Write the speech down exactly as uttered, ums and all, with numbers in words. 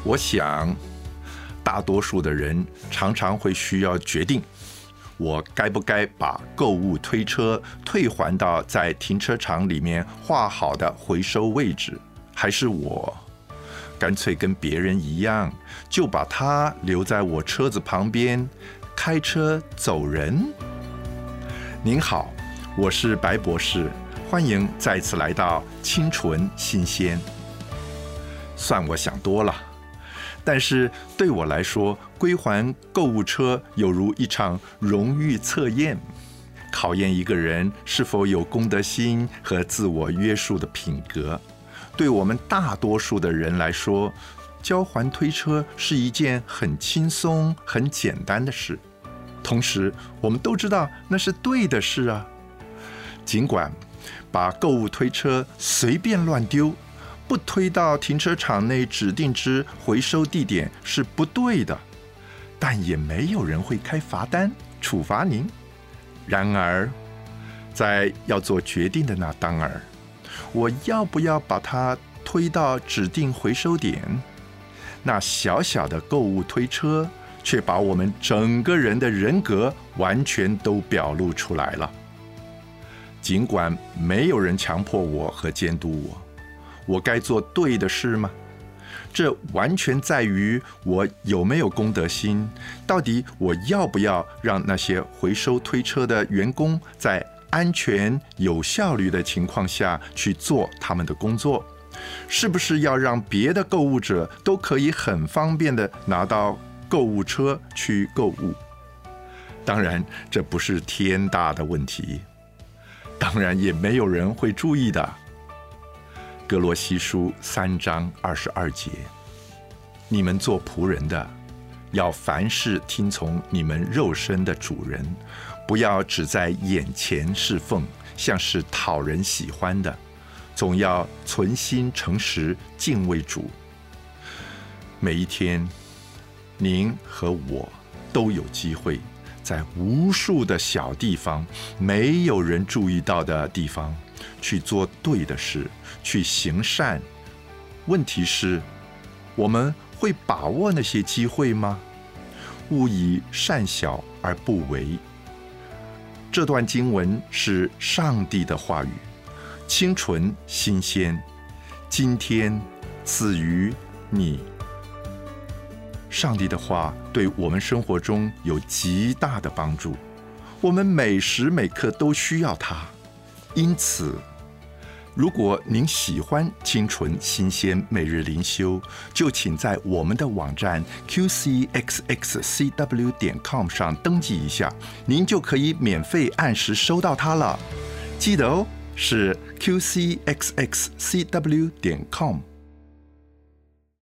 我想，大多数的人常常会需要决定，我该不该把购物推车退还到在停车场里面画好的回收位置，还是我干脆跟别人一样，就把它留在我车子旁边，开车走人。您好，我是白博士，欢迎再次来到清纯新鲜。算我想多了，但是对我来说，归还购物车有如一场荣誉测验，考验一个人是否有公德心和自我约束的品格。对我们大多数的人来说，交还推车是一件很轻松、很简单的事。同时，我们都知道那是对的事啊。尽管把购物推车随便乱丢，不推到停车场内指定之回收地点是不对的，但也没有人会开罚单处罚您。然而，在要做决定的那当儿，我要不要把它推到指定回收点？那小小的购物推车却把我们整个人的人格完全都表露出来了。尽管没有人强迫我和监督我，我该做对的事吗？这完全在于我有没有公德心，到底我要不要让那些回收推车的员工在安全有效率的情况下去做他们的工作，是不是要让别的购物者都可以很方便的拿到购物车去购物？当然，这不是天大的问题，当然也没有人会注意的。哥罗西书三章二十二节，你们做仆人的，要凡事听从你们肉身的主人，不要只在眼前侍奉，像是讨人喜欢的，总要存心诚实，敬畏主。每一天，您和我都有机会在无数的小地方，没有人注意到的地方，去做对的事，去行善。问题是，我们会把握那些机会吗？勿以善小而不为。这段经文是上帝的话语，清纯新鲜，今天赐予你。上帝的话对我们生活中有极大的帮助，我们每时每刻都需要它。因此，如果您喜欢清纯新鲜每日灵修，就请在我们的网站 q c x x c w 点 com 上登记一下，您就可以免费按时收到它了。记得哦，是 q c x x c w 点 com。